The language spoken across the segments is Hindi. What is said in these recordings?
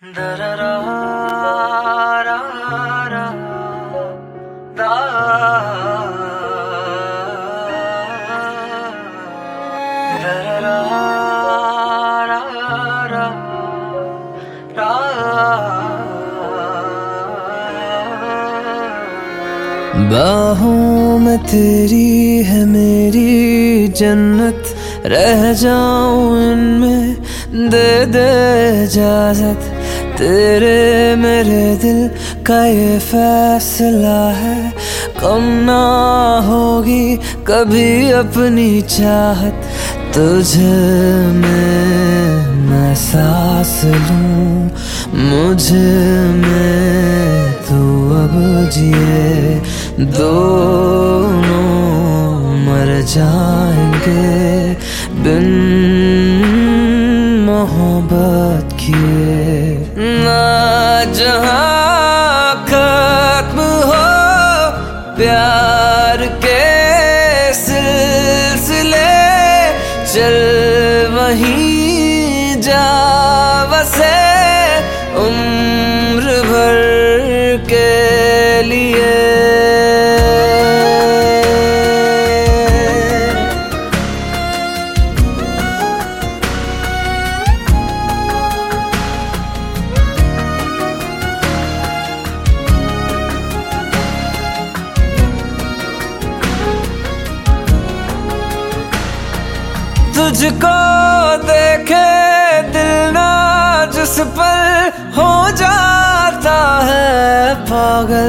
बाहों में तेरी है मेरी जन्नत, रह जाऊं इनमें दे दे इजाजत। तेरे मेरे दिल का ये फैसला है, कम ना होगी कभी अपनी चाहत। तुझे मैं सांस लूं, मुझे में तू अब जिए, दोनों मर जाएंगे बिन मोहब्बत किए। ना जहां खत्म हो प्यार के सिलसिले, चल वहीं जा बसे उम्र भर के लिए। तुझको देखे दिल ना जिस पर हो जाता है पागल,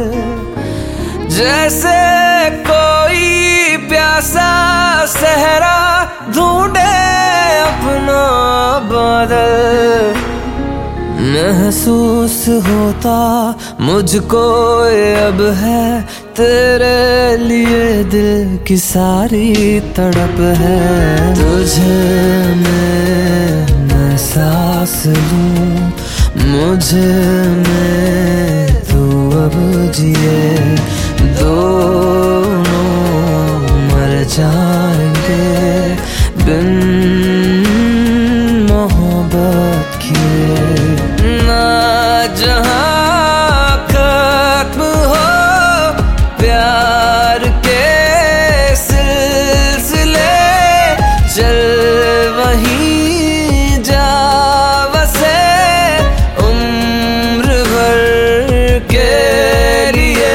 जैसे कोई प्यासा सहरा ढूंढे अपना बादल। महसूस होता मुझको ये अब है, तेरे लिए दिल की सारी तड़प है। तुझे मैं सांस लूं, मुझे में तू अब जिए, दोनों मर जाएंगे बिन मोहब्बत किए। ना जहां खत्म हो प्यार के सिलसिले, चल वहीं जा बसे उम्र भर के लिए।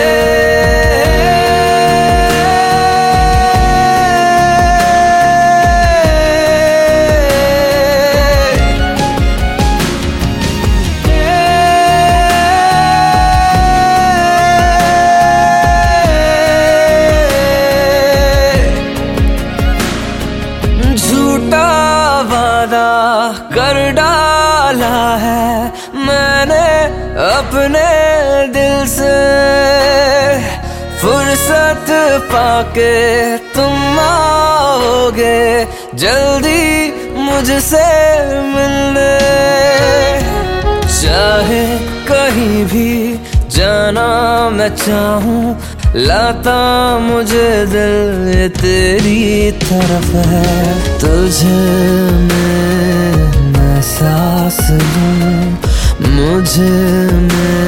झूठा वादा कर डाला है मैंने अपने दिल से, फुर्सत पाके तुम आओगे जल्दी मुझसे मिलने। चाहे कहीं भी जाना मैं चाहूं, लाता मुझे दिल तेरी तरफ है। तुझे मैं सांस लूं, मुझे में